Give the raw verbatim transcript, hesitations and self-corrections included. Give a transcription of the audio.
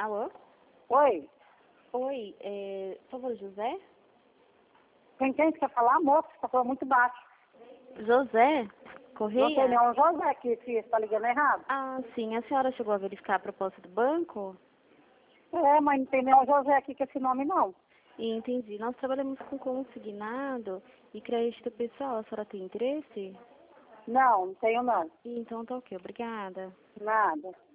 Alô? Oi, Oi, é, por favor, José? quem tem que quer falar, moço, você tá falando muito baixo. José? Não Correia? tem nenhum José aqui, filha, você tá ligando errado. Ah, sim. A senhora chegou a verificar a proposta do banco? É, mas não tem nenhum José aqui com esse nome, não. Entendi. Nós trabalhamos com consignado e crédito pessoal. A senhora tem interesse? Não, não tenho não. Então tá ok. Obrigada. Nada.